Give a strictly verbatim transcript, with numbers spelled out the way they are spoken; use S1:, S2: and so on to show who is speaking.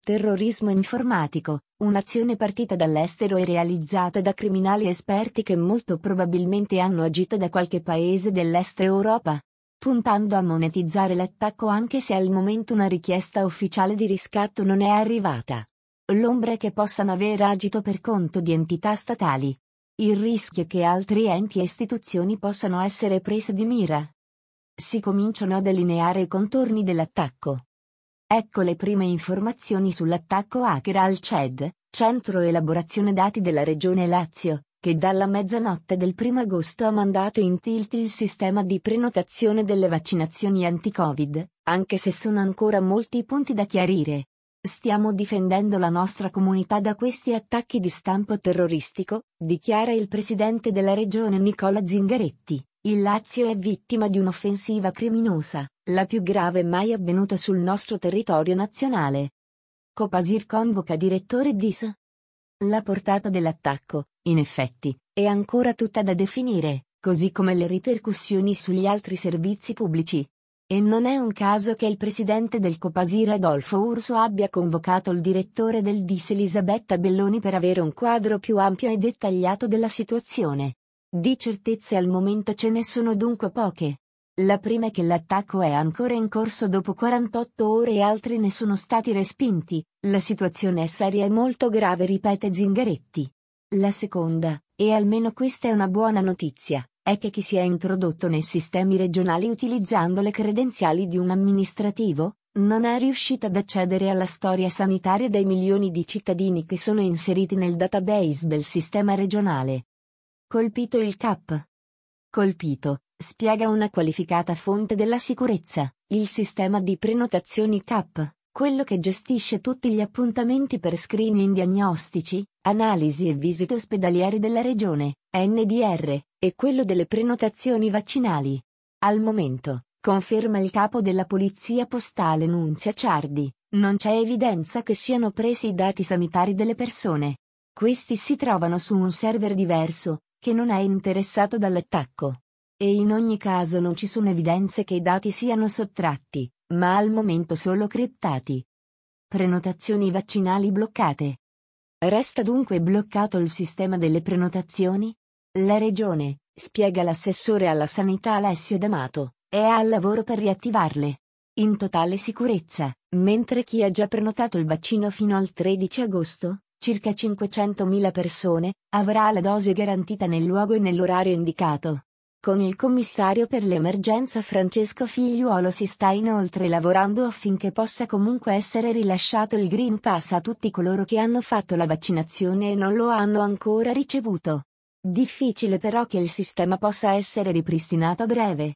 S1: Terrorismo informatico, un'azione partita dall'estero e realizzata da criminali esperti che molto probabilmente hanno agito da qualche paese dell'Est Europa, puntando a monetizzare l'attacco anche se al momento una richiesta ufficiale di riscatto non è arrivata. L'ombra che possano aver agito per conto di entità statali. Il rischio che altri enti e istituzioni possano essere prese di mira. Si cominciano a delineare i contorni dell'attacco. Ecco le prime informazioni sull'attacco hacker al C E D, Centro Elaborazione Dati della Regione Lazio, che dalla mezzanotte del primo agosto ha mandato in tilt il sistema di prenotazione delle vaccinazioni anti-Covid, anche se sono ancora molti punti da chiarire. Stiamo difendendo la nostra comunità da questi attacchi di stampo terroristico, dichiara il presidente della regione Nicola Zingaretti. Il Lazio è vittima di un'offensiva criminosa, la più grave mai avvenuta sul nostro territorio nazionale. Copasir convoca direttore D I S. La portata dell'attacco, in effetti, è ancora tutta da definire, così come le ripercussioni sugli altri servizi pubblici. E non è un caso che il presidente del Copasir Adolfo Urso abbia convocato il direttore del D I S Elisabetta Belloni per avere un quadro più ampio e dettagliato della situazione. Di certezze al momento ce ne sono dunque poche. La prima è che l'attacco è ancora in corso dopo quarantotto ore e altri ne sono stati respinti. La situazione è seria e molto grave, ripete Zingaretti. La seconda, e almeno questa è una buona notizia, è che chi si è introdotto nei sistemi regionali utilizzando le credenziali di un amministrativo, non è riuscito ad accedere alla storia sanitaria dei milioni di cittadini che sono inseriti nel database del sistema regionale. Colpito il C A P. Colpito, spiega una qualificata fonte della sicurezza, il sistema di prenotazioni C A P, quello che gestisce tutti gli appuntamenti per screening diagnostici, analisi e visite ospedaliere della regione, N D R, e quello delle prenotazioni vaccinali. Al momento, conferma il capo della Polizia Postale Nunzia Ciardi, non c'è evidenza che siano presi i dati sanitari delle persone. Questi si trovano su un server diverso, che non è interessato dall'attacco. E in ogni caso non ci sono evidenze che i dati siano sottratti, ma al momento solo criptati. Prenotazioni vaccinali bloccate. Resta dunque bloccato il sistema delle prenotazioni? La Regione, spiega l'assessore alla sanità Alessio D'Amato, è al lavoro per riattivarle. In totale sicurezza, mentre chi ha già prenotato il vaccino fino al tredici agosto, circa cinquecentomila persone, avrà la dose garantita nel luogo e nell'orario indicato. Con il commissario per l'emergenza Francesco Figliuolo si sta inoltre lavorando affinché possa comunque essere rilasciato il Green Pass a tutti coloro che hanno fatto la vaccinazione e non lo hanno ancora ricevuto. Difficile però che il sistema possa essere ripristinato a breve.